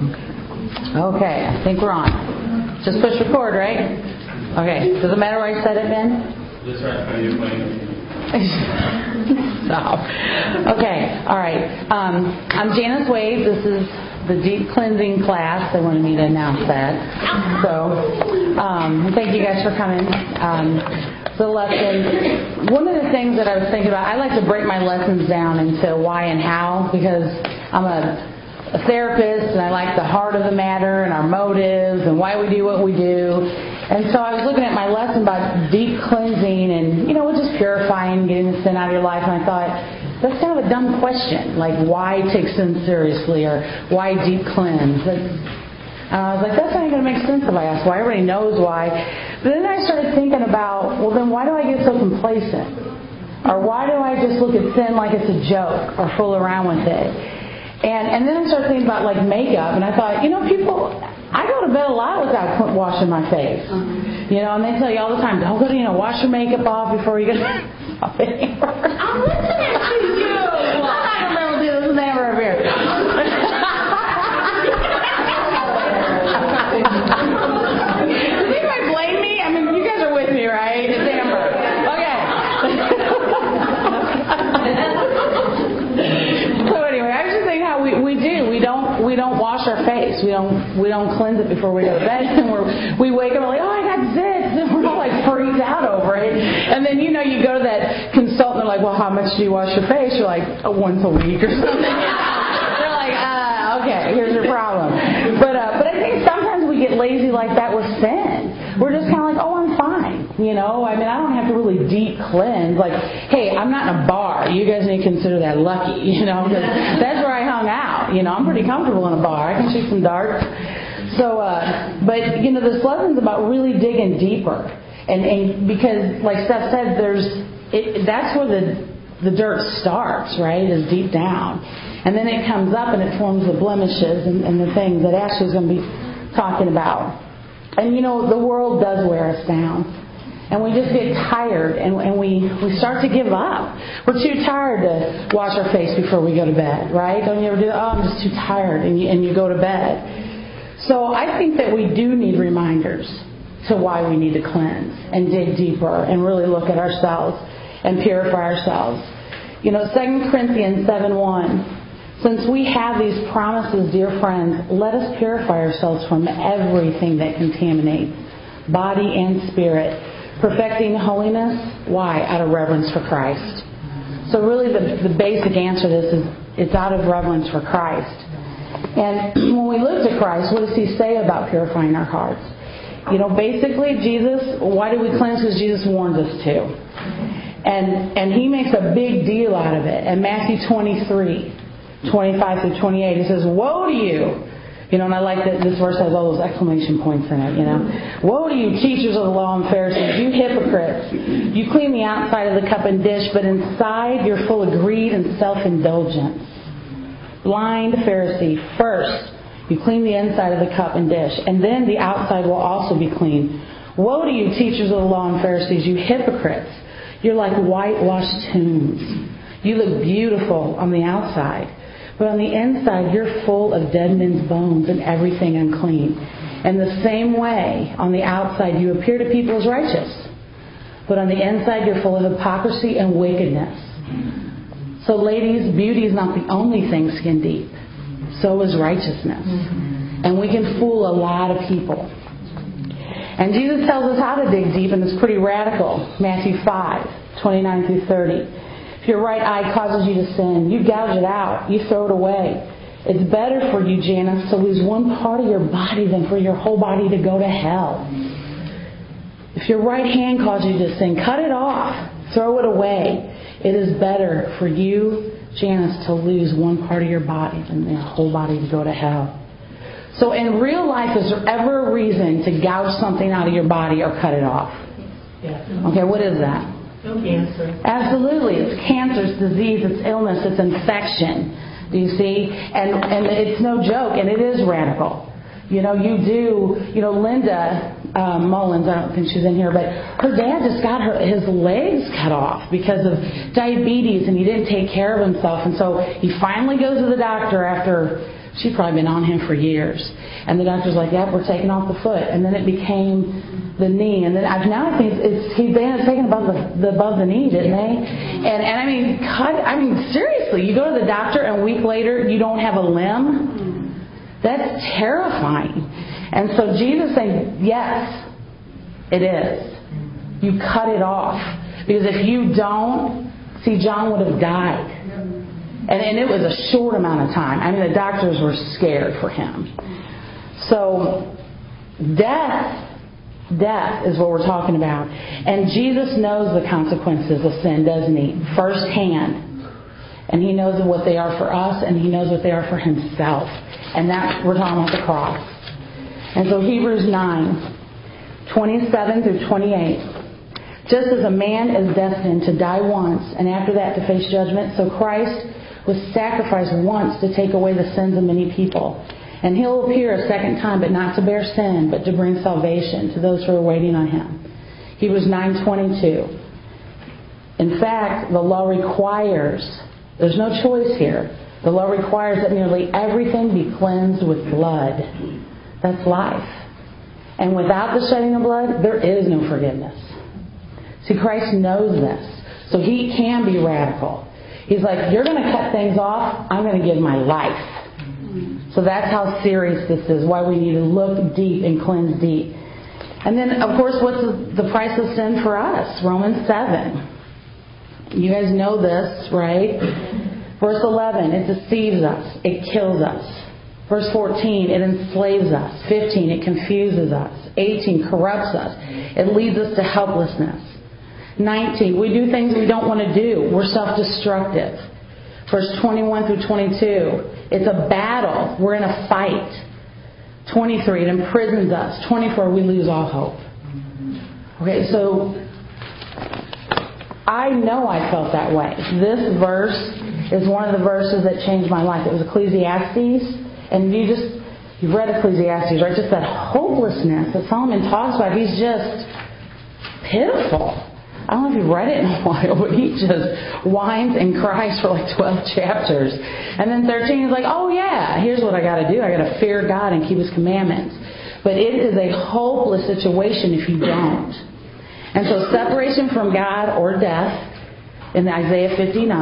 Okay, I think we're on. Just push record, right? Okay, does it matter where I said it, Ben? That's right. Stop. Okay, all right. I'm Janice Wade. This is the deep cleansing class. They wanted me to announce that. So, thank you guys for coming. The lesson, one of the things that I was thinking about, I like to break my lessons down into why and how, because I'm a therapist and I like the heart of the matter and our motives and why we do what we do. And so I was looking at my lesson about deep cleansing and, just purifying, getting the sin out of your life. And I thought, that's kind of a dumb question. Like, why take sin seriously or why deep cleanse? I was like, that's not going to make sense if I ask why. Everybody knows why. But then I started thinking about, well, then why do I get so complacent? Or why do I just look at sin like it's a joke or fool around with it? And then I started thinking about, like, makeup. And I thought, people... I go to bed a lot without washing my face. And they tell you all the time, don't go to, wash your makeup off before you go to I'm listening to you. I'm not going to do this never up here. Does anybody blame me? I mean, you guys are with me, right? It's Amber. Okay. So anyway, I was just saying how we do. We don't wash our face. We don't cleanse it before we go to bed. And we wake up and we're like, oh, I got zits. And we're all like freaked out over it. And then, you go to that consultant. They're like, well, how much do you wash your face? You're like, once a week or something. They're like, okay, here's your problem. But I think sometimes we get lazy like that with sin. We're just kind of like, oh, I'm fine. I don't have to really deep cleanse. Like, hey, I'm not in a bar. You guys may consider that lucky, because that's where I hung out. I'm pretty comfortable in a bar. I can shoot some darts. So, but, this lesson's about really digging deeper. And because, like Steph said, that's where the dirt starts, right, is deep down. And then it comes up and it forms the blemishes and the things that Ashley's going to be talking about. And, the world does wear us down. And we just get tired and we start to give up. We're too tired to wash our face before we go to bed, right? Don't you ever do that? Oh, I'm just too tired. And you go to bed. So I think that we do need reminders to why we need to cleanse and dig deeper and really look at ourselves and purify ourselves. 2 Corinthians 7:1. Since we have these promises, dear friends, let us purify ourselves from everything that contaminates body and spirit, perfecting holiness. Why? Out of reverence for Christ. So really the basic answer to this is it's out of reverence for Christ. And when we look to Christ, what does He say about purifying our hearts? Basically Jesus, why do we cleanse? Because Jesus warns us to. And He makes a big deal out of it. In Matthew 23:25 through 28, He says, woe to you. And I like that this verse has all those exclamation points in it, Woe to you, teachers of the law and Pharisees, you hypocrites! You clean the outside of the cup and dish, but inside you're full of greed and self-indulgence. Blind Pharisee, first you clean the inside of the cup and dish, and then the outside will also be clean. Woe to you, teachers of the law and Pharisees, you hypocrites! You're like whitewashed tombs. You look beautiful on the outside, but on the inside, you're full of dead men's bones and everything unclean. And the same way, on the outside, you appear to people as righteous, but on the inside, you're full of hypocrisy and wickedness. So ladies, beauty is not the only thing skin deep. So is righteousness. And we can fool a lot of people. And Jesus tells us how to dig deep, and it's pretty radical. Matthew 5:29 through 30. If your right eye causes you to sin, you gouge it out. You throw it away. It's better for you, Janice, to lose one part of your body than for your whole body to go to hell. If your right hand causes you to sin, cut it off. Throw it away. It is better for you, Janice, to lose one part of your body than your whole body to go to hell. So in real life, is there ever a reason to gouge something out of your body or cut it off? Okay, what is that? No cancer. Absolutely. It's cancer, it's disease, it's illness, it's infection. Do you see? And it's no joke, and it is radical. Linda Mullins, I don't think she's in here, but her dad just got his legs cut off because of diabetes, and he didn't take care of himself. And so he finally goes to the doctor after she'd probably been on him for years. And the doctor's like, yep, we're taking off the foot. And then it became the knee. And then now I think they had taken above the knee, didn't they? And I mean, seriously, you go to the doctor and a week later you don't have a limb? That's terrifying. And so Jesus saying, yes, it is. You cut it off. Because if you don't, see, John would have died. And it was a short amount of time. I mean, the doctors were scared for him. So, death is what we're talking about. And Jesus knows the consequences of sin, doesn't he? Firsthand. And he knows what they are for us, and he knows what they are for himself. And that's, we're talking about the cross. And so Hebrews 9, 27 through 28. Just as a man is destined to die once, and after that to face judgment, so Christ was sacrificed once to take away the sins of many people. And he'll appear a second time, but not to bear sin, but to bring salvation to those who are waiting on him. Hebrews 9:22. In fact, the law requires, there's no choice here, the law requires that nearly everything be cleansed with blood. That's life. And without the shedding of blood, there is no forgiveness. See, Christ knows this. So he can be radical. He's like, you're going to cut things off, I'm going to give my life. So that's how serious this is, why we need to look deep and cleanse deep. And then, of course, what's the price of sin for us? Romans 7. You guys know this, right? Verse 11, it deceives us. It kills us. Verse 14, it enslaves us. 15, it confuses us. 18, corrupts us. It leads us to helplessness. 19, we do things we don't want to do. We're self-destructive. Verse 21 through 22, it's a battle. We're in a fight. 23, it imprisons us. 24, we lose all hope. Okay, so I know I felt that way. This verse is one of the verses that changed my life. It was Ecclesiastes. And you've read Ecclesiastes, right? Just that hopelessness that Solomon talks about. He's just pitiful. I don't know if you've read it in a while, but he just whines and cries for like 12 chapters. And then 13 is like, oh yeah, here's what I got to do. I got to fear God and keep His commandments. But it is a hopeless situation if you don't. And so separation from God or death in Isaiah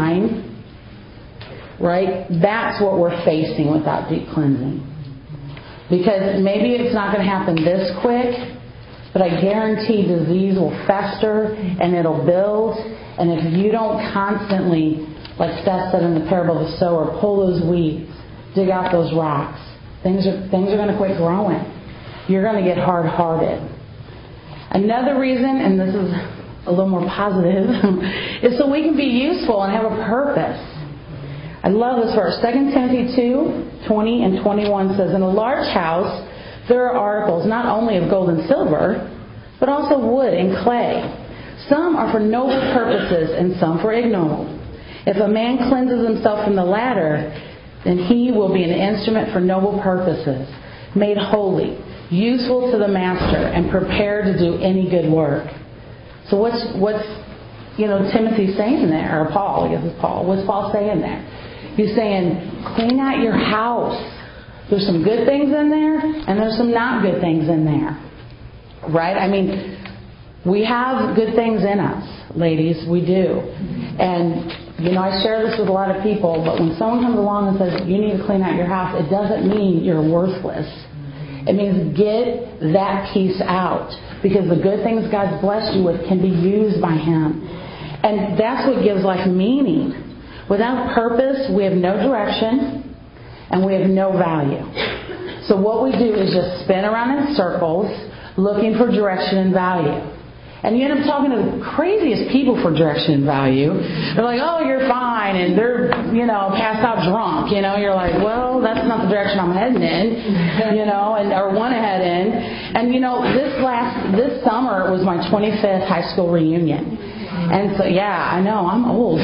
59, right? That's what we're facing without deep cleansing. Because maybe it's not going to happen this quick, but I guarantee disease will fester and it'll build. And if you don't constantly, like Seth said in the parable of the sower, pull those weeds, dig out those rocks, things are going to quit growing. You're going to get hard-hearted. Another reason, and this is a little more positive, is so we can be useful and have a purpose. I love this verse. 2 Timothy 2:20 and 21 says, in a large house there are articles not only of gold and silver, but also wood and clay. Some are for noble purposes and some for ignoble. If a man cleanses himself from the latter, then he will be an instrument for noble purposes, made holy, useful to the master, and prepared to do any good work. So what's Timothy saying there, or Paul, I guess it's Paul. What's Paul saying there? He's saying, clean out your house. There's some good things in there, and there's some not good things in there. Right? I mean, we have good things in us, ladies. We do. And, I share this with a lot of people, but when someone comes along and says, you need to clean out your house, it doesn't mean you're worthless. It means get that piece out. Because the good things God's blessed you with can be used by Him. And that's what gives life meaning. Without purpose, we have no direction. And we have no value. So what we do is just spin around in circles looking for direction and value. And you end up talking to the craziest people for direction and value. They're like, oh, you're this and they're, passed out drunk, you're like, well, that's not the direction I'm heading in, or want to head in. And, this summer was my 25th high school reunion. And so, yeah, I know, I'm old.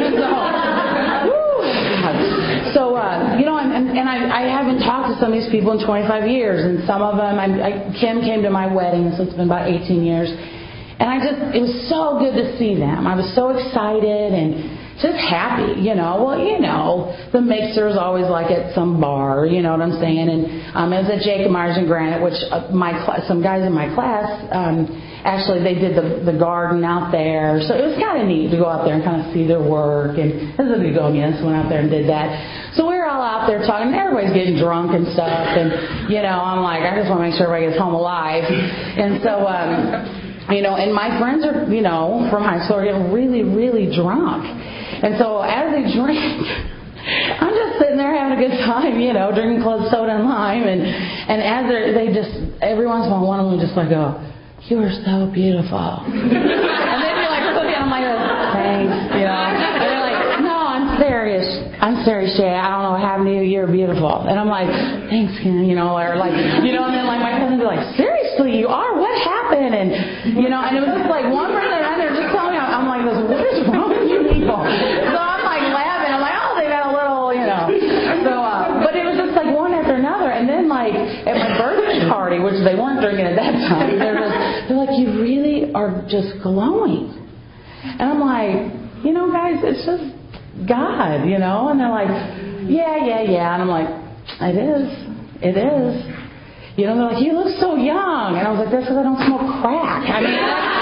I haven't talked to some of these people in 25 years, and some of them, Kim came to my wedding, so it's been about 18 years, and it was so good to see them. I was so excited, and just happy, Well, the mixer's always like at some bar, you know what I'm saying? And it was at Jacob Myers and Granite, which some guys in my class, actually they did the garden out there. So it was kind of neat to go out there and kind of see their work. And this is a begonias, went out there and did that. So we were all out there talking, and everybody's getting drunk and stuff. And, I'm like, I just want to make sure everybody gets home alive. And so, and my friends are, from high school are getting really, really drunk. And so as they drink, I'm just sitting there having a good time, drinking club soda and lime. And as every once in a while, one of them just like go, "You are so beautiful." And then you're like, looking, I'm like, "Thanks," And they're like, "No, I'm serious, Shay. I don't know what happened to you. You're beautiful." And I'm like, "Thanks, Ken," or like, and then like my cousin would be like, "Seriously, you are? What happened?" And and it was just like one person around there just telling me, I'm like, "What is wrong with you people?" So I'm like laughing. I'm like, "Oh, they got a little, So, but it was just like one after another. And then like at my birthday party, which they weren't drinking at that time, they're like, "You really are just glowing." And I'm like, guys, it's just God, And they're like, yeah. And I'm like, it is. They're like, "You look so young." And I was like, "That's because I don't smoke crack." I mean,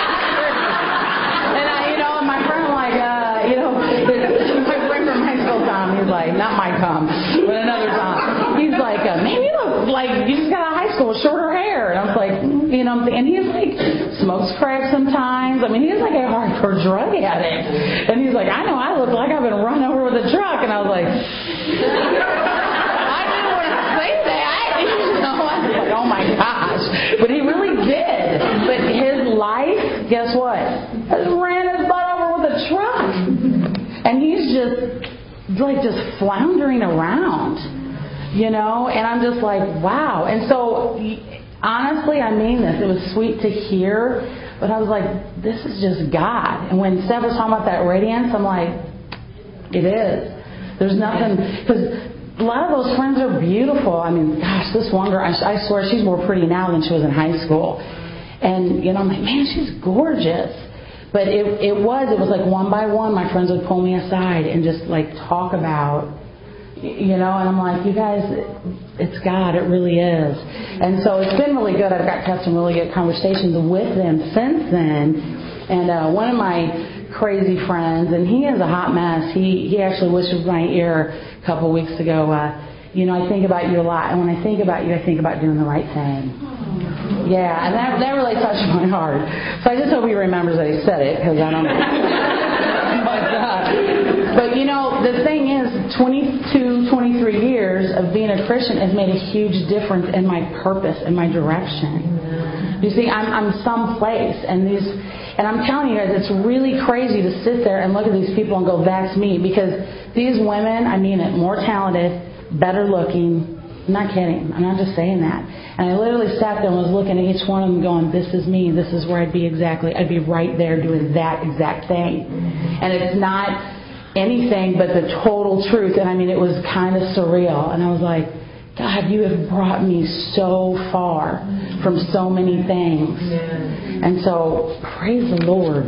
and my friend like, my friend from high school, Tom, he's like, not my Tom, but another Tom. He's like, "Man, you look like you just got out of high school with shorter hair." And I was like, and he's like, smokes crack sometimes. I mean, he's like a hardcore drug addict. And he's like, "I know I look like I've been run over with a truck." And I was like, I didn't want to say that. I was like, oh my gosh. But he really did. But his life, guess what? Ran his butt over with a truck. And he's just floundering around, and I'm just like, wow. And so, honestly, I mean this. It was sweet to hear, but I was like, this is just God. And when Steph was talking about that radiance, I'm like, it is. There's nothing, because a lot of those friends are beautiful. I mean, gosh, this one girl, I swear she's more pretty now than she was in high school. And, I'm like, man, she's gorgeous. But it was like one by one, my friends would pull me aside and just like talk about, and I'm like, you guys, it's God, it really is. And so it's been really good. I've got to have some really good conversations with them since then. And one of my crazy friends, and he is a hot mess. He actually whispered in my ear a couple of weeks ago, I think about you a lot. And when I think about you, I think about doing the right thing. Yeah, and that really touched my heart. So I just hope he remembers that he said it, because I don't know. But the thing is, 22, 23 years of being a Christian has made a huge difference in my purpose and my direction. You see, I'm someplace, and I'm telling you guys, it's really crazy to sit there and look at these people and go, that's me. Because these women, I mean it, more talented, better looking. I'm not kidding. I'm not just saying that. And I literally sat there and was looking at each one of them going, this is me. This is where I'd be exactly. I'd be right there doing that exact thing. And it's not anything but the total truth. And I mean, it was kind of surreal. And I was like, God, you have brought me so far from so many things. And so, praise the Lord.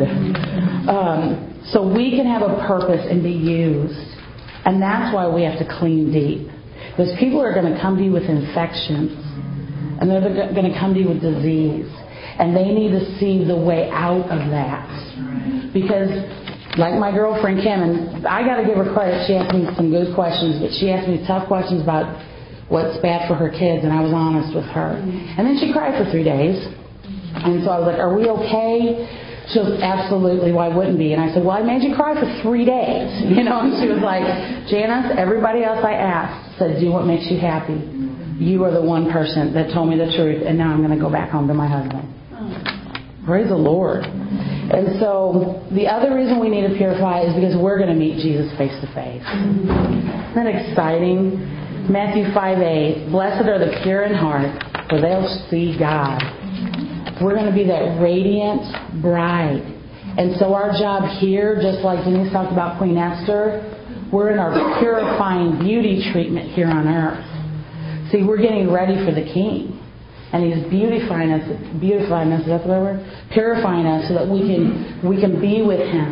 So we can have a purpose and be used. And that's why we have to clean deep. Because people are going to come to you with infections. And they're going to come to you with disease. And they need to see the way out of that. Because, like my girlfriend Kim, and I got to give her credit, she asked me some good questions, but she asked me tough questions about what's bad for her kids, and I was honest with her. And then she cried for 3 days. And so I was like, are we okay? She goes, absolutely, why wouldn't be? And I said, well, I made you cry for 3 days. And she was like, Janice, everybody else I asked said, do what makes you happy. You are the one person that told me the truth, and now I'm going to go back home to my husband. Praise the Lord. And so the other reason we need to purify is because we're going to meet Jesus face to face. Isn't that exciting? Matthew 5:8, blessed are the pure in heart, for they'll see God. We're going to be that radiant bride. And so our job here, just like Denise talked about Queen Esther, we're in our purifying beauty treatment here on earth. See, we're getting ready for the King. And He's beautifying us, is that the right word? Purifying us so that we can be with Him.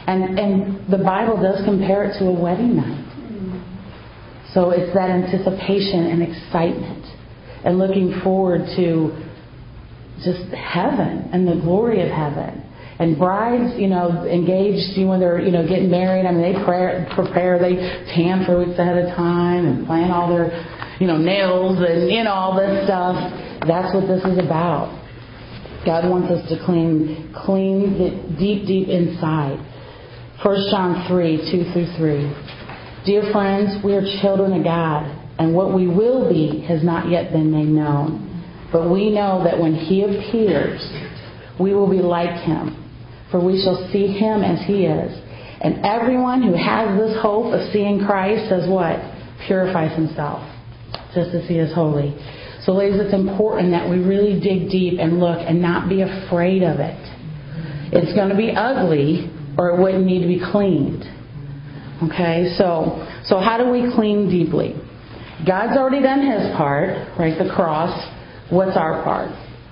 And the Bible does compare it to a wedding night. So it's that anticipation and excitement and looking forward to just heaven and the glory of heaven. And brides, engaged, when they're, getting married, they prepare, they tan for weeks ahead of time and plan all their, nails and, all this stuff. That's what this is about. God wants us to clean deep inside. 1 John 3:2-3. Dear friends, we are children of God, and what we will be has not yet been made known. But we know that when He appears, we will be like Him, for we shall see Him as He is. And everyone who has this hope of seeing Christ does what? Purifies himself, just as He is holy. So ladies, it's important that we really dig deep and look and not be afraid of it. It's going to be ugly, or it wouldn't need to be cleaned. Okay, so how do we clean deeply? God's already done His part, right? The cross. What's our part?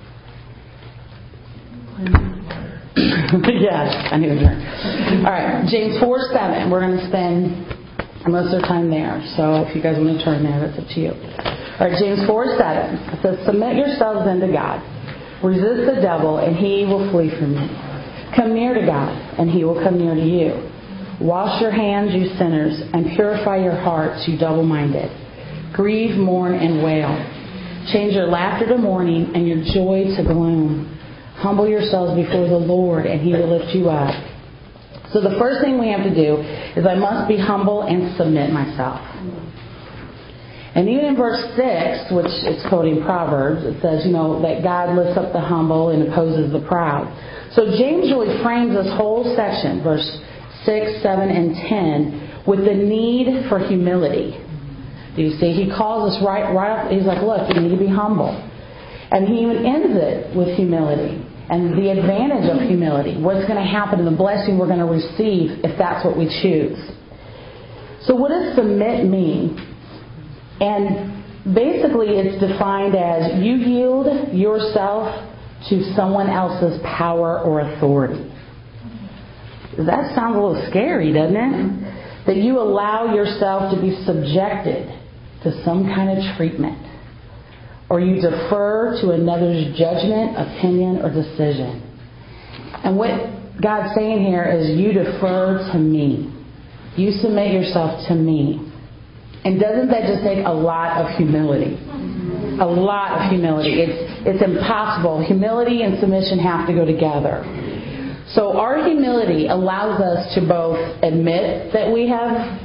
Yes, I need a drink. All right, James 4:7. We're going to spend most of our time there. So if you guys want to turn there, that's up to you. All right, James 4:7. It says, "Submit yourselves unto God. Resist the devil, and he will flee from you. Come near to God, and He will come near to you. Wash your hands, you sinners, and purify your hearts, you double-minded. Grieve, mourn, and wail. Change your laughter to mourning and your joy to gloom. Humble yourselves before the Lord, and He will lift you up." So the first thing we have to do is I must be humble and submit myself. And even in verse 6, which is quoting Proverbs, it says, that God lifts up the humble and opposes the proud. So James really frames this whole section, verse 6, 7, and 10, with the need for humility. Do you see? He calls us right up. He's like, look, you need to be humble. And he even ends it with humility and the advantage of humility. What's going to happen and the blessing we're going to receive if that's what we choose. So what does submit mean? And basically it's defined as you yield yourself to someone else's power or authority. That sounds a little scary, doesn't it? That you allow yourself to be subjected to some kind of treatment. Or you defer to another's judgment, opinion, or decision. And what God's saying here is you defer to me. You submit yourself to me. And doesn't that just take a lot of humility? A lot of humility. It's impossible. Humility and submission have to go together. So our humility allows us to both admit that we have,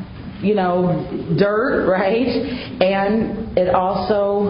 dirt, right? And it also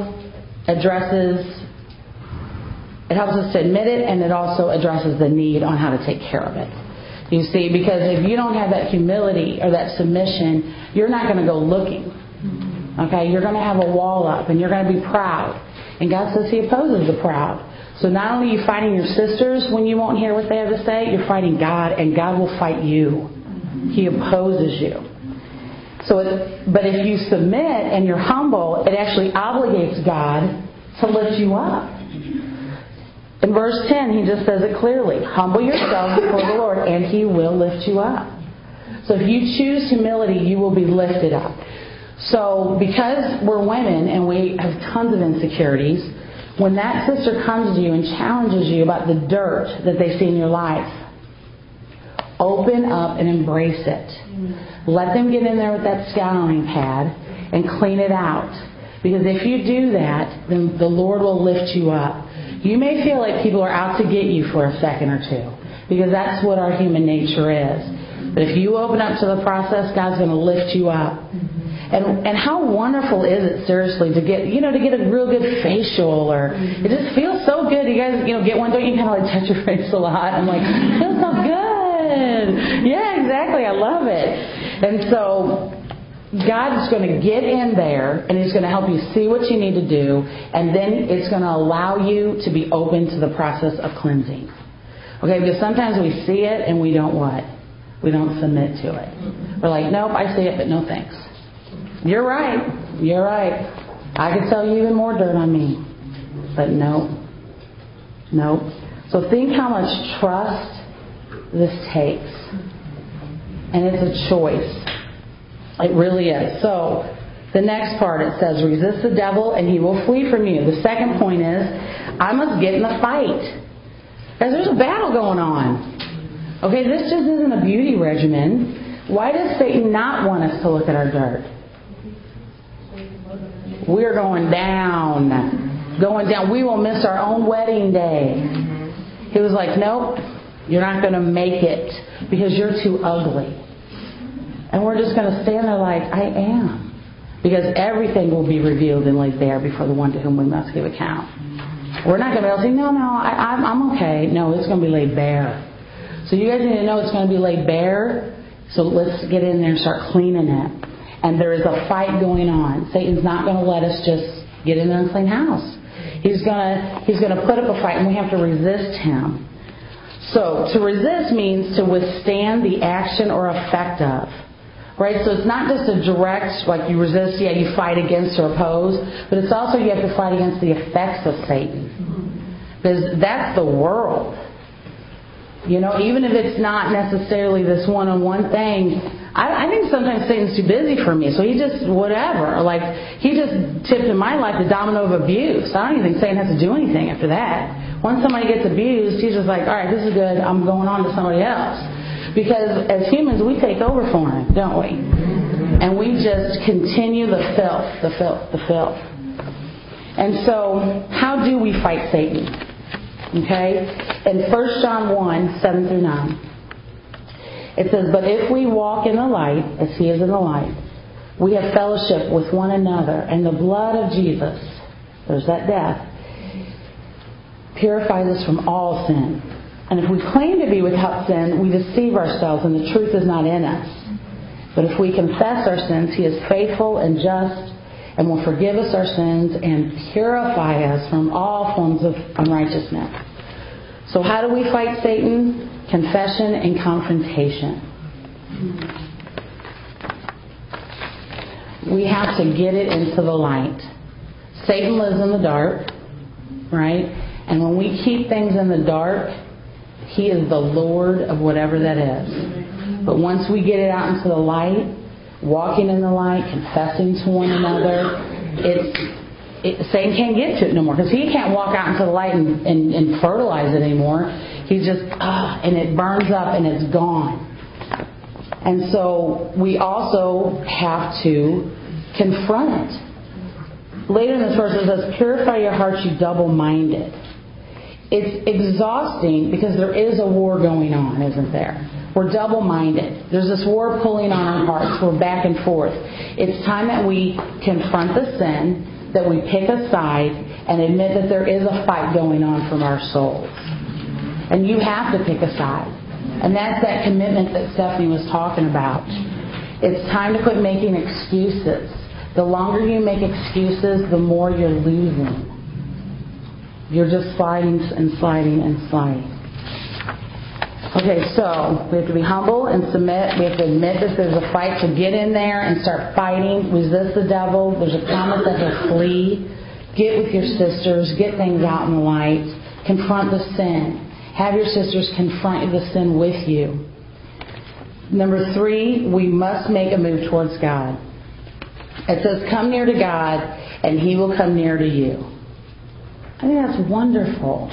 helps us to admit it, and it also addresses the need on how to take care of it. You see, because if you don't have that humility or that submission, you're not going to go looking. Okay? You're going to have a wall up, and you're going to be proud. And God says He opposes the proud. So not only are you fighting your sisters when you won't hear what they have to say, you're fighting God, and God will fight you. He opposes you. But if you submit and you're humble, it actually obligates God to lift you up. In verse 10, He just says it clearly. Humble yourself before the Lord, and He will lift you up. So if you choose humility, you will be lifted up. So because we're women and we have tons of insecurities, when that sister comes to you and challenges you about the dirt that they see in your life, open up and embrace it. Let them get in there with that scouring pad and clean it out. Because if you do that, then the Lord will lift you up. You may feel like people are out to get you for a second or two, because that's what our human nature is. But if you open up to the process, God's going to lift you up. And how wonderful is it, seriously, to get a real good facial, or it just feels so good. You guys, get one, don't you kind of like touch your face a lot? I'm like, it feels so good. Yeah, exactly. I love it. And so God's going to get in there, and He's going to help you see what you need to do, and then it's going to allow you to be open to the process of cleansing. Okay, because sometimes we see it and we don't what? We don't submit to it. We're like, nope, I see it, but no thanks. You're right. I could tell you even more dirt on me. But no. So think how much trust this takes. And it's a choice. It really is. So, the next part, it says, resist the devil and he will flee from you. The second point is, I must get in the fight. Guys, there's a battle going on. Okay, this just isn't a beauty regimen. Why does Satan not want us to look at our dirt? We're going down. Going down. We will miss our own wedding day. He was like, nope, you're not going to make it because you're too ugly. And we're just going to stand there like, I am. Because everything will be revealed and laid bare before the one to whom we must give account. We're not going to be able to say, no, I'm okay. No, it's going to be laid bare. So you guys need to know it's going to be laid bare. So let's get in there and start cleaning it. And there is a fight going on. Satan's not going to let us just get in there and clean house. He's going to put up a fight, and we have to resist him. So to resist means to withstand the action or effect of. Right? So it's not just a direct, like you resist, you fight against or oppose, but it's also you have to fight against the effects of Satan. Because that's the world. You know, even if it's not necessarily this one-on-one thing, I think sometimes Satan's too busy for me. So he just, whatever. Like, he just tipped in my life the domino of abuse. I don't even think Satan has to do anything after that. Once somebody gets abused, he's just like, all right, this is good. I'm going on to somebody else. Because as humans, we take over for him, don't we? And we just continue the filth. And so, how do we fight Satan? Okay? In 1 John 1, 7 through 9, it says, but if we walk in the light, as he is in the light, we have fellowship with one another, and the blood of Jesus, there's that death, purifies us from all sin. And if we claim to be without sin, we deceive ourselves, and the truth is not in us. But if we confess our sins, he is faithful and just, and will forgive us our sins and purify us from all forms of unrighteousness. So how do we fight Satan? Confession and confrontation. We have to get it into the light. Satan lives in the dark, right? And when we keep things in the dark, he is the Lord of whatever that is. But once we get it out into the light, walking in the light, confessing to one another, Satan can't get to it no more, because he can't walk out into the light and fertilize it anymore. He's just, and it burns up and it's gone. And so we also have to confront it. Later in this verse it says, purify your hearts, you double-minded. It's exhausting because there is a war going on, isn't there? We're double-minded. There's this war pulling on our hearts. We're back and forth. It's time that we confront the sin, that we pick a side, and admit that there is a fight going on from our souls. And you have to pick a side. And that's that commitment that Stephanie was talking about. It's time to quit making excuses. The longer you make excuses, the more you're losing. You're just sliding and sliding and sliding. Okay, so we have to be humble and submit. We have to admit that there's a fight, to get in there and start fighting. Resist the devil. There's a promise that he'll flee. Get with your sisters. Get things out in the light. Confront the sin. Have your sisters confront the sin with you. Number 3, we must make a move towards God. It says, come near to God, and he will come near to you. I think that's wonderful.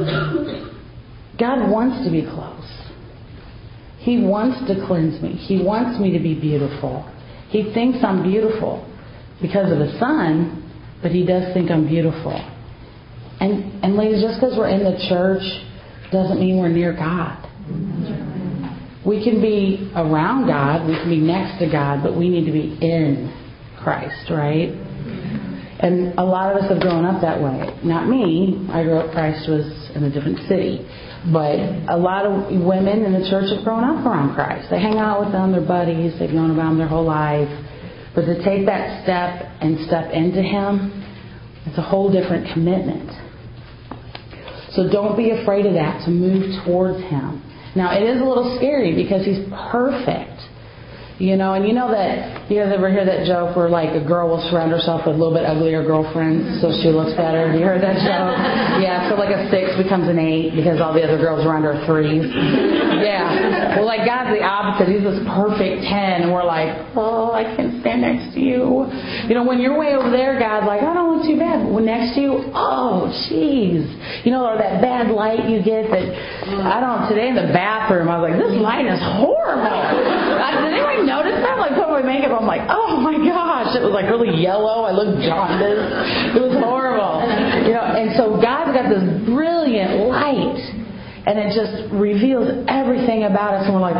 God wants to be close. He wants to cleanse me. He wants me to be beautiful. He thinks I'm beautiful because of the Son, but he does think I'm beautiful. And ladies, just because we're in the church doesn't mean we're near God. We can be around God, we can be next to God, but we need to be in Christ, right? And a lot of us have grown up that way. Not me. I grew up, Christ was in a different city. But a lot of women in the church have grown up around Christ. They hang out with them, their buddies, they've known about him their whole life. But to take that step and step into him, it's a whole different commitment. So don't be afraid of that, to move towards him. Now, it is a little scary because he's perfect. You know, and you know that, you guys ever hear that joke where like a girl will surround herself with a little bit uglier girlfriends so she looks better? Have you heard that joke? Yeah, so like a 6 becomes an 8 because all the other girls around her are 3s. Yeah. Well, like God's the opposite. He's this perfect 10 and we're like, oh, I can't stand next to you. You know, when you're way over there, God's like, I don't look too bad. When next to you, oh, jeez. You know, or that bad light you get that, today in the bathroom, I was like, this light is horrible. Did anyone notice that? Like, put my makeup on, I'm like, oh my gosh, it was like really yellow. I looked jaundiced. It was horrible. You know, and so God's got this brilliant light, and it just reveals everything about us, and we're like,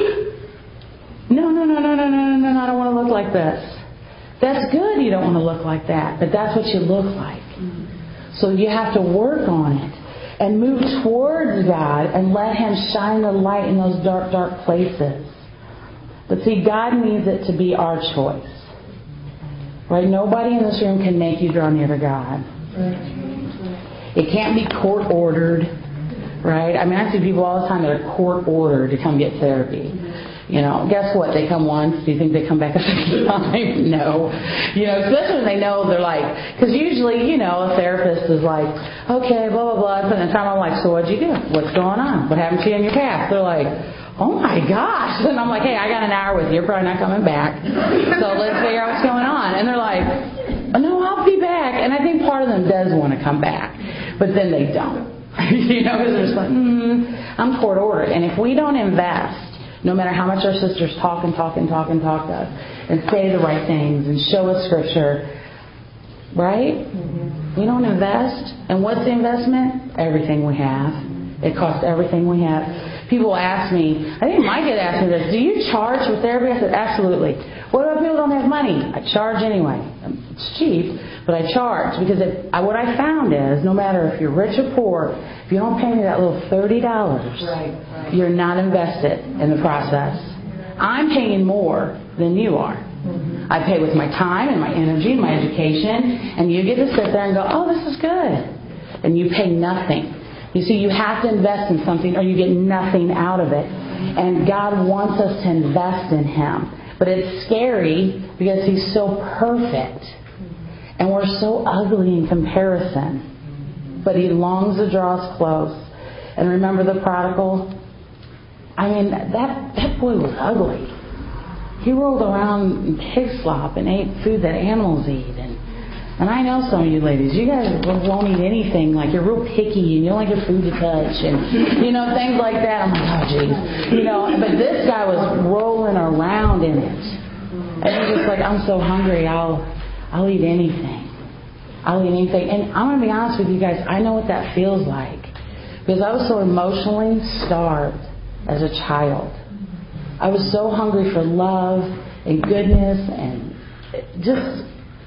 no, I don't want to look like this. That's good you don't want to look like that, but that's what you look like. So you have to work on it and move towards God and let Him shine the light in those dark, dark places. But see, God needs it to be our choice. Right? Nobody in this room can make you draw near to God. It can't be court ordered. Right? I mean, I see people all the time that are court ordered to come get therapy. You know, guess what? They come once. Do you think they come back a second time? No. You know, especially when they know they're like, because usually, you know, a therapist is like, okay, blah, blah, blah. And then I'm like, so what'd you do? What's going on? What happened to you in your past? They're like, oh my gosh. And I'm like, hey, I got an hour with you. You're probably not coming back. So let's figure out what's going on. And they're like, no, I'll be back. And I think part of them does want to come back. But then they don't. You know, because they're just like, I'm court ordered. And if we don't invest, no matter how much our sisters talk to us and say the right things and show us Scripture, right? We don't invest. And what's the investment? Everything we have. It costs everything we have. People ask me, I think Mike had asked me this, do you charge for therapy? I said, absolutely. What about people who don't have money? I charge anyway. It's cheap, but I charge. Because what I found is, no matter if you're rich or poor, if you don't pay me that little $30, you're not invested in the process. I'm paying more than you are. I pay with my time and my energy and my education, and you get to sit there and go, oh, this is good. And you pay nothing. You see, you have to invest in something or you get nothing out of it. And God wants us to invest in Him. But it's scary because He's so perfect. And we're so ugly in comparison. But He longs to draw us close. And remember the prodigal? I mean, that boy was ugly. He rolled around in pig slop and ate food that animals eat. And I know some of you ladies, you guys won't eat anything. Like, you're real picky and you don't like your food to touch. And, you know, things like that. I'm like, oh, geez. You know, but this guy was rolling around in it. And he's just like, I'm so hungry, I'll eat anything. I'll eat anything. And I'm going to be honest with you guys, I know what that feels like. Because I was so emotionally starved as a child. I was so hungry for love and goodness and just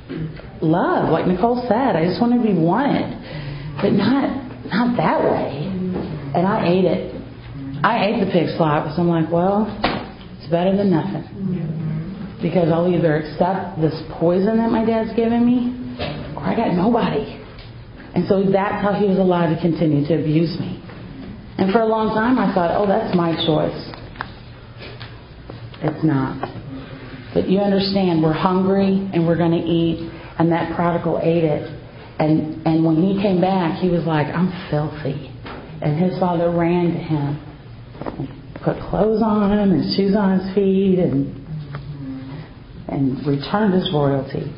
love, like Nicole said. I just wanted to be wanted, but not that way. And I ate it. I ate the pig slop, so I'm like, well, it's better than nothing, because I'll either accept this poison that my dad's giving me, or I got nobody. And so that's how he was allowed to continue to abuse me. And for a long time I thought, oh, that's my choice. It's not. But you understand, we're hungry and we're going to eat. And that prodigal ate it. And when he came back, he was like, I'm filthy. And his father ran to him and put clothes on him and shoes on his feet and returned his royalty.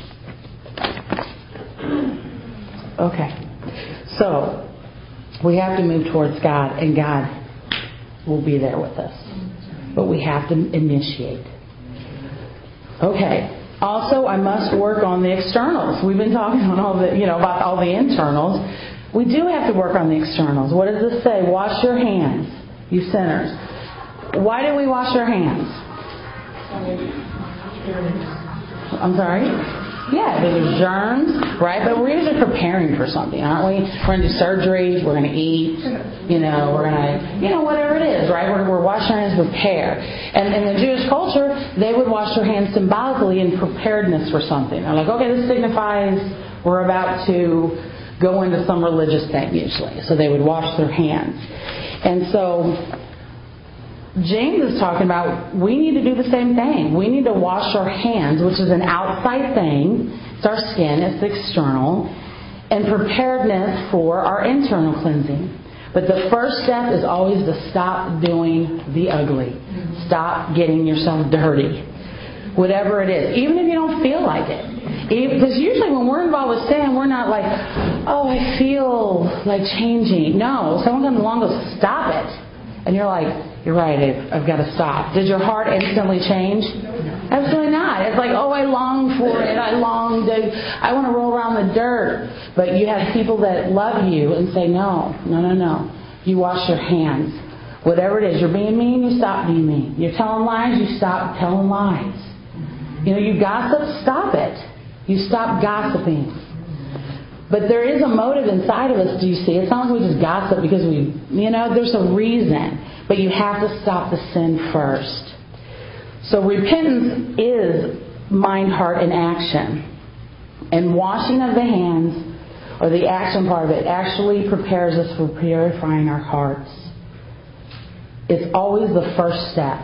Okay. So we have to move towards God, and God will be there with us. But we have to initiate. Okay. Also, I must work on the externals. We've been talking on about all the internals. We do have to work on the externals. What does this say? Wash your hands, you sinners. Why do we wash our hands? I'm sorry? Yeah, there's germs, right? But we're usually preparing for something, aren't we? We're going to do surgery, we're going to eat, we're going to, whatever it is, right? We're washing our hands to prepare. And in the Jewish culture, they would wash their hands symbolically in preparedness for something. They're like, okay, this signifies we're about to go into some religious thing usually. So they would wash their hands. And so James is talking about we need to do the same thing. We need to wash our hands, which is an outside thing. It's our skin. It's external. And preparedness for our internal cleansing. But the first step is always to stop doing the ugly. Stop getting yourself dirty. Whatever it is. Even if you don't feel like it. Because usually when we're involved with sin, we're not like, oh, I feel like changing. No. Someone comes along and goes, stop it. And you're like, you're right, I've got to stop. Did your heart instantly change? Absolutely not. It's like, oh, I long for it. I want to roll around the dirt. But you have people that love you and say, no. You wash your hands. Whatever it is, you're being mean, you stop being mean. You're telling lies, you stop telling lies. You gossip, stop it. You stop gossiping. But there is a motive inside of us, do you see? It's not like we just gossip because there's a reason. But you have to stop the sin first. So repentance is mind, heart, and action. And washing of the hands, or the action part of it, actually prepares us for purifying our hearts. It's always the first step.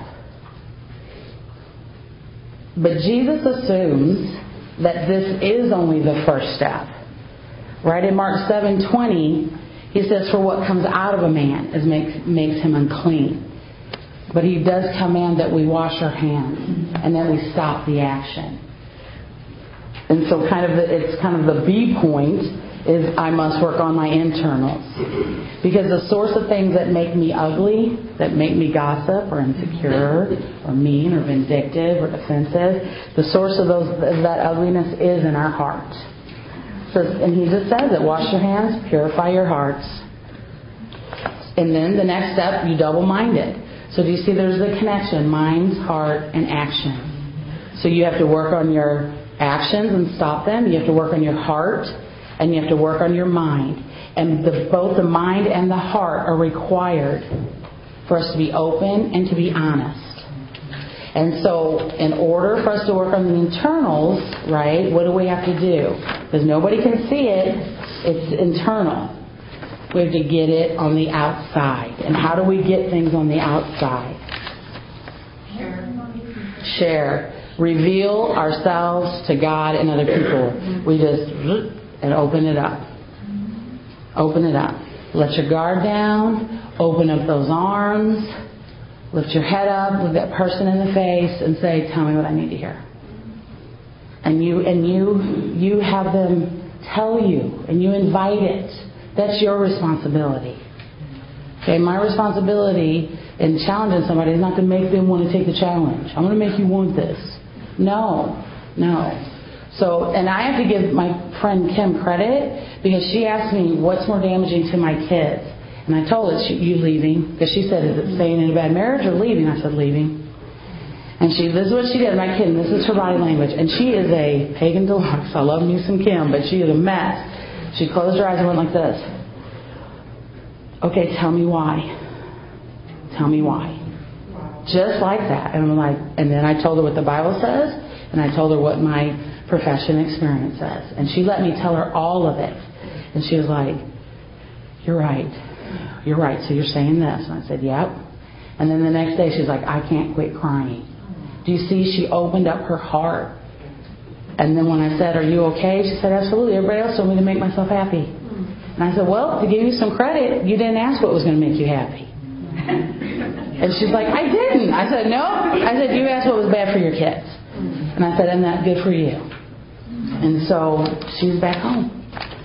But Jesus assumes that this is only the first step. Right in Mark 7:20, he says, for what comes out of a man makes him unclean. But he does command that we wash our hands and that we stop the action. And so it's kind of the B point is I must work on my internals. Because the source of things that make me ugly, that make me gossip or insecure or mean or vindictive or defensive, the source of that ugliness is in our heart. And he just says it, wash your hands, purify your hearts. And then the next step, you double-mind it. So do you see there's the connection, mind, heart, and action. So you have to work on your actions and stop them. You have to work on your heart, and you have to work on your mind. And both the mind and the heart are required for us to be open and to be honest. And so in order for us to work on the internals, right, what do we have to do? Because nobody can see it. It's internal. We have to get it on the outside. And how do we get things on the outside? Share. Reveal ourselves to God and other people. We just and open it up. Open it up. Let your guard down. Open up those arms. Lift your head up, look that person in the face, and say, tell me what I need to hear. And you have them tell you, and you invite it. That's your responsibility. Okay, my responsibility in challenging somebody is not to make them want to take the challenge. I'm going to make you want this. No. So, and I have to give my friend Kim credit because she asked me what's more damaging to my kids. And I told her, you leaving? Because she said, is it staying in a bad marriage or leaving? I said, leaving. And this is what she did. My kid, this is her body language. And she is a pagan deluxe. I love me some Kim, but she is a mess. She closed her eyes and went like this. Okay, tell me why. Tell me why. Just like that. And I'm like, and then I told her what the Bible says, and I told her what my profession experience says. And she let me tell her all of it. And she was like, you're right. You're right. So you're saying this. And I said, yep. And then the next day she's like, I can't quit crying. Do you see? She opened up her heart. And then when I said, are you okay? She said, absolutely. Everybody else told me to make myself happy. And I said, well, to give you some credit, you didn't ask what was going to make you happy. And she's like, I didn't. I said, no. I said, you asked what was bad for your kids. And I said, and that's good for you. And so she's back home.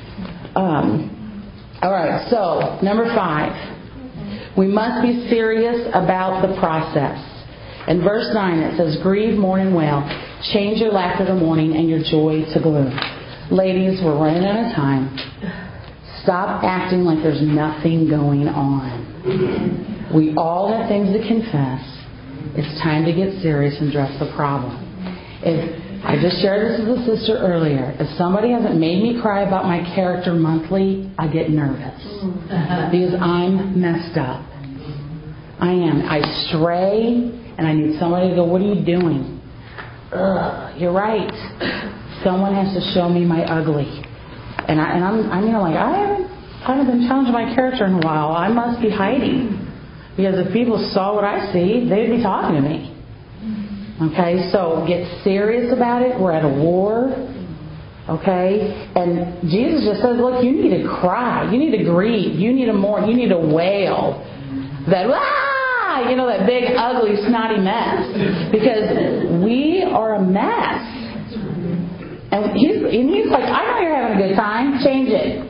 All right, so number 5. We must be serious about the process. In verse 9 it says, grieve, mourn, and wail. Change your laughter to mourning and your joy to gloom. Ladies, we're running out of time. Stop acting like there's nothing going on. We all have things to confess. It's time to get serious and address the problem. I just shared this with a sister earlier. If somebody hasn't made me cry about my character monthly, I get nervous. Because I'm messed up. I am. I stray, and I need somebody to go, what are you doing? Ugh, you're right. Someone has to show me my ugly. And I'm like, I haven't kind of been challenging my character in a while. I must be hiding. Because if people saw what I see, they'd be talking to me. Okay, so get serious about it. We're at a war. Okay, and Jesus just says, look, you need to cry, you need to grieve, you need to mourn, you need to wail. That that big, ugly, snotty mess, because we are a mess. And he's like, I know you're having a good time. Change it.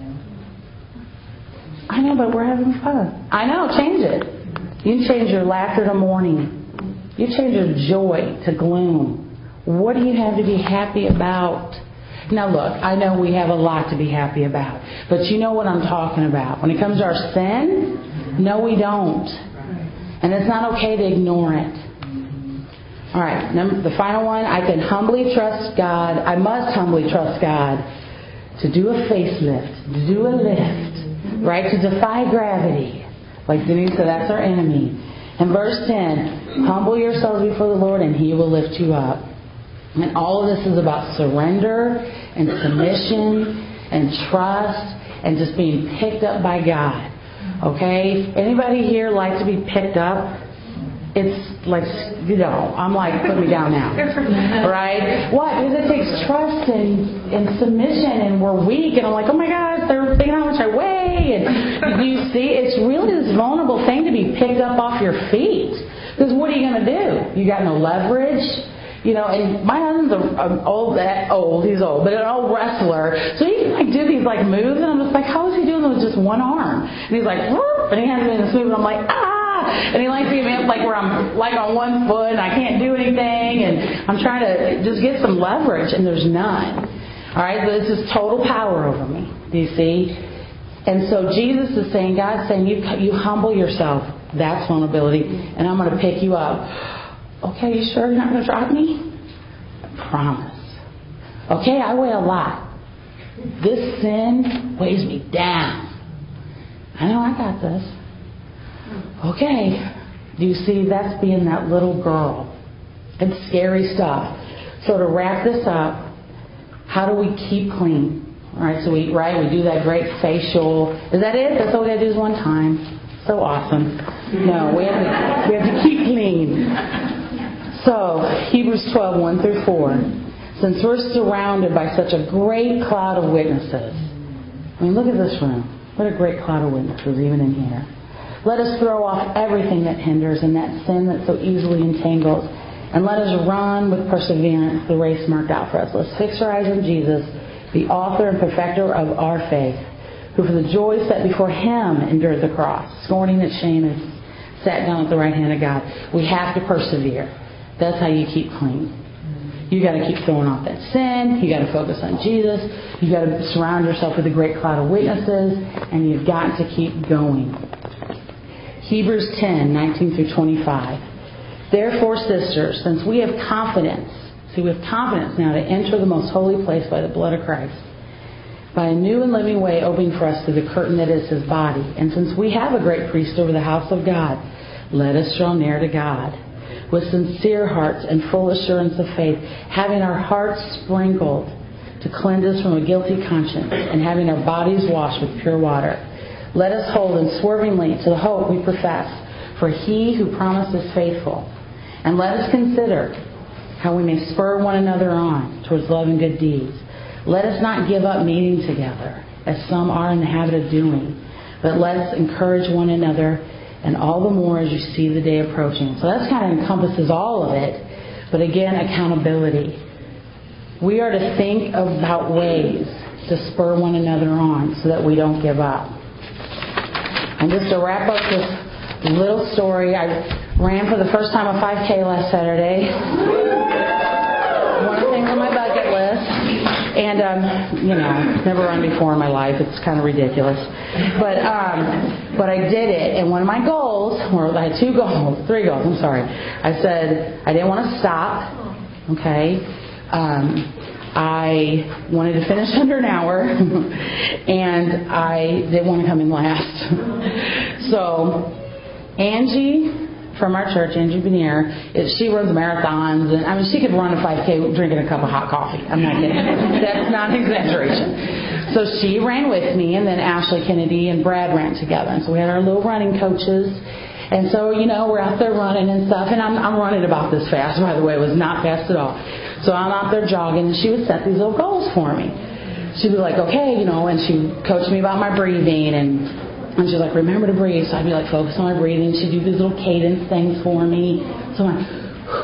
I know, but we're having fun. I know, change it. You change your laughter to mourning. You change your joy to gloom. What do you have to be happy about? Now look, I know we have a lot to be happy about. But you know what I'm talking about. When it comes to our sin, no we don't. And it's not okay to ignore it. Alright, the final one, I can humbly trust God. I must humbly trust God to do a facelift, to do a lift, right? To defy gravity. Like Denise said, that's our enemy. And verse 10, humble yourselves before the Lord and He will lift you up. And all of this is about surrender and submission and trust and just being picked up by God. Okay? Anybody here like to be picked up? It's like, I'm like, put me down now. Right? What? Because it takes trust and submission, and we're weak, and I'm like, oh my gosh, they're thinking how much I weigh. And you see, it's really this vulnerable thing to be picked up off your feet. Because what are you going to do? You got no leverage. And my husband's he's old, but an old wrestler. So he can do these moves, and I'm just like, how is he doing them with just one arm? And he's like, whoop, and he has me in this move, and I'm like, and he likes to me where I'm on one foot and I can't do anything, and I'm trying to just get some leverage, and there's none. All right, so this is total power over me. Do you see? And so Jesus is saying, God's saying, you humble yourself. That's vulnerability, and I'm going to pick you up. Okay, you sure you're not going to drop me? I promise. Okay, I weigh a lot. This sin weighs me down. I know I got this. Okay. Do you see, that's being that little girl. It's scary stuff. So to wrap this up, how do we keep clean? All right, so we do that great facial. Is that it? That's all we got to do is one time. So awesome. No, we have to keep clean. So, Hebrews 12, 1 through 4. Since we're surrounded by such a great cloud of witnesses. I mean, look at this room. What a great cloud of witnesses, even in here. Let us throw off everything that hinders and that sin that so easily entangles. And let us run with perseverance the race marked out for us. Let's fix our eyes on Jesus, the author and perfecter of our faith, who for the joy set before Him endured the cross, scorning its shame, and sat down at the right hand of God. We have to persevere. That's how you keep clean. You got to keep throwing off that sin. You got to focus on Jesus. You got to surround yourself with a great cloud of witnesses, and you've got to keep going. Hebrews 10, 19 through 25. Therefore, sisters, since we have confidence now to enter the most holy place by the blood of Christ, by a new and living way opening for us through the curtain that is His body, and since we have a great priest over the house of God, let us draw near to God with sincere hearts and full assurance of faith, having our hearts sprinkled to cleanse us from a guilty conscience, and having our bodies washed with pure water. Let us hold unswervingly to the hope we profess, for He who promised is faithful. And let us consider how we may spur one another on towards love and good deeds. Let us not give up meeting together, as some are in the habit of doing, but let us encourage one another, and all the more as you see the day approaching. So that kind of encompasses all of it. But again, accountability. We are to think about ways to spur one another on so that we don't give up. And just to wrap up this little story, I ran for the first time a 5K last Saturday. One of the things on my bucket list. And, never run before in my life. It's kind of ridiculous. But I did it. And one of my goals, or I had three goals, I'm sorry. I said I didn't want to stop. Okay. I wanted to finish under an hour. And I didn't want to come in last. So, Angie from our church, Angie Benier, she runs marathons, and she could run a 5K drinking a cup of hot coffee. I'm not kidding. That's not an exaggeration. So she ran with me, and then Ashley Kennedy and Brad ran together. And so we had our little running coaches, And so, we're out there running and stuff, and I'm running about this fast, by the way. It was not fast at all. So I'm out there jogging, and she would set these little goals for me. She'd be like, okay, and she'd coach me about my breathing, and she's like, remember to breathe. So I'd be like, focus on my breathing. She'd do these little cadence things for me. So I'm like,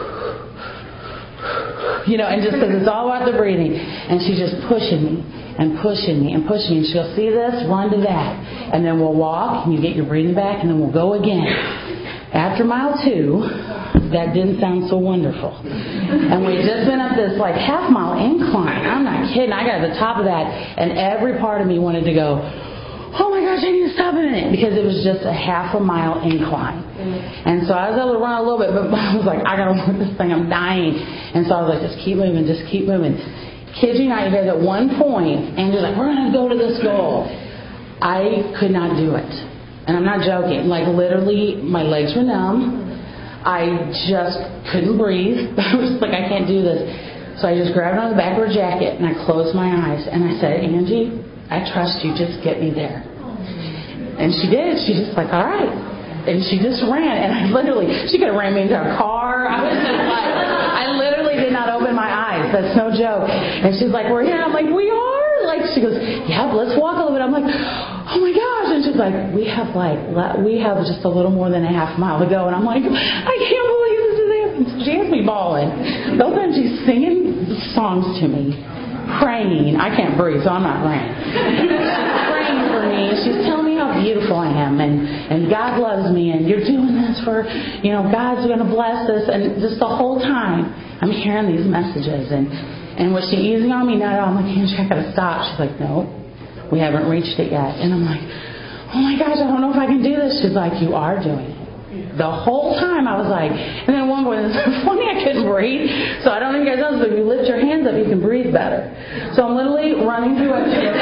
and just because it's all about the breathing. And she's just pushing me and pushing me and pushing me. And she'll see this, run to that. And then we'll walk, and you get your breathing back, and then we'll go again. After mile 2, that didn't sound so wonderful. And we'd just been up this half-mile incline. I'm not kidding. I got to the top of that, and every part of me wanted to go, oh my gosh, I need to stop a minute, because it was just a half-a-mile incline. And so I was able to run a little bit, but I was like, I got to work this thing. I'm dying. And so I was like, just keep moving, just keep moving. Kid you not, at one point, Andrew's like, we're going to go to this goal. I could not do it. And I'm not joking. Literally, my legs were numb. I just couldn't breathe. I was like, I can't do this. So I just grabbed on the back of her jacket, and I closed my eyes. And I said, Angie, I trust you. Just get me there. And she did. She just all right. And she just ran. And she could have ran me into a car. I was just I literally did not open my eyes. That's no joke. And she's like, we're here. I'm like, we are? She goes, yeah, let's walk a little bit. I'm like, oh my gosh. And she's like, we have just a little more than a half mile to go. And I'm like, I can't believe this is happening. So she has me bawling. The whole time she's singing songs to me, praying. I can't breathe, so I'm not praying. She's praying for me. She's telling me how beautiful I am, and God loves me, and you're doing this for, God's going to bless us. And just the whole time, I'm hearing these messages, and was she easing on me? Not at all. I'm like, Angie, I got to stop. She's like, no, we haven't reached it yet. And I'm like, oh my gosh, I don't know if I can do this. She's like, you are doing it. The whole time I was like, and then at one point, it's funny, I couldn't breathe. So I don't know if you guys know, but if you lift your hands up, you can breathe better. So I'm literally running through a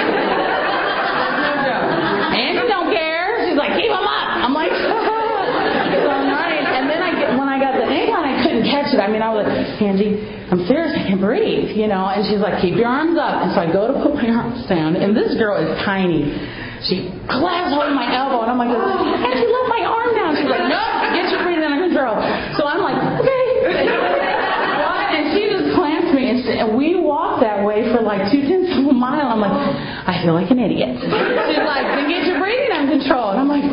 Angie don't care. She's like, keep them up. I'm like, so I'm running. And then when I got the incline, I couldn't catch it. I was like, Angie, I'm serious, I can't breathe, And she's like, keep your arms up. And so I go to put my arms down, and this girl is tiny. She grabs hold of my elbow, and I'm like, Angie, let my arm down. She's like, no, get your breathing under control. So I'm like, okay. And she just clamps me, and we walked that way for 2/10 of a mile. I'm like, I feel like an idiot. She's like, then get your breathing under control. And I'm like,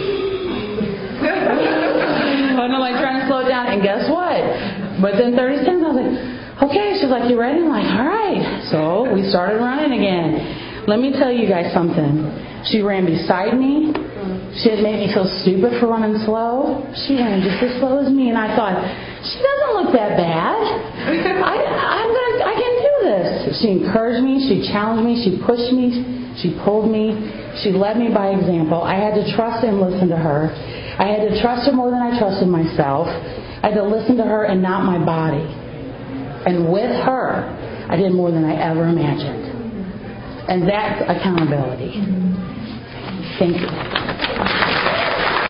and I'm trying to slow it down. And guess what? Within 30 seconds, I was like, okay. She's like, you ready? I'm like, all right. So we started running again. Let me tell you guys something. She ran beside me. She had made me feel stupid for running slow. She ran just as slow as me, and I thought, she doesn't look that bad. I can do this. She encouraged me. She challenged me. She pushed me. She pulled me. She led me by example. I had to trust and listen to her. I had to trust her more than I trusted myself. I had to listen to her and not my body. And with her, I did more than I ever imagined. And that's accountability. Thank you.